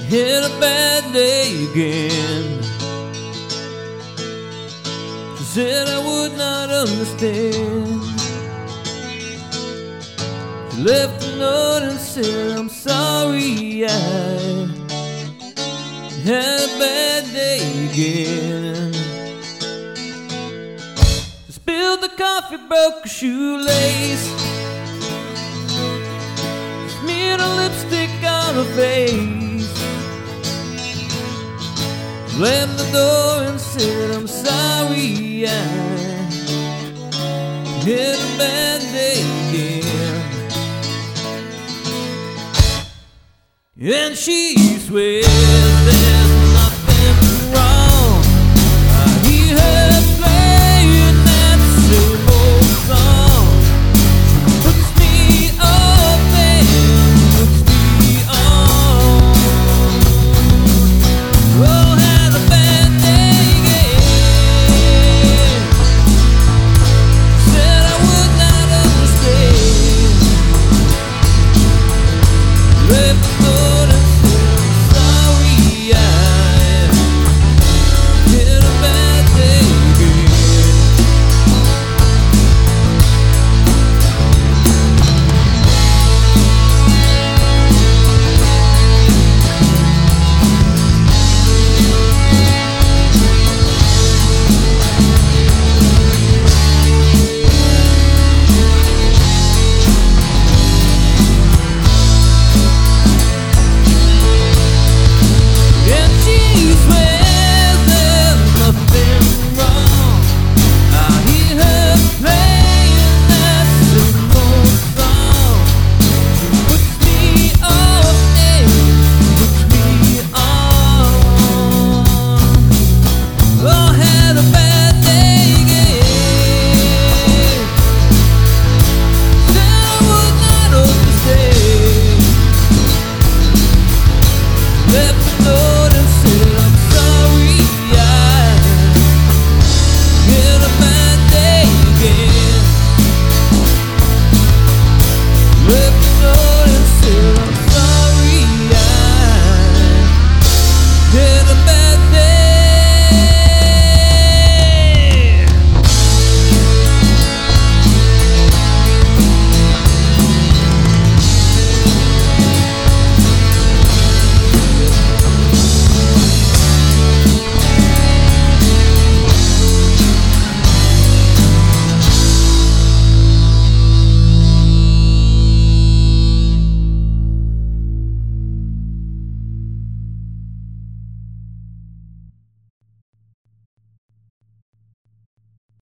Had a bad day again. She said I would not understand. She left a note and said I'm sorry I had a bad day again. She spilled the coffee, broke a shoelace, smeared a lipstick on her face, slammed the door and said I'm sorry I had a bad day again. And she swears that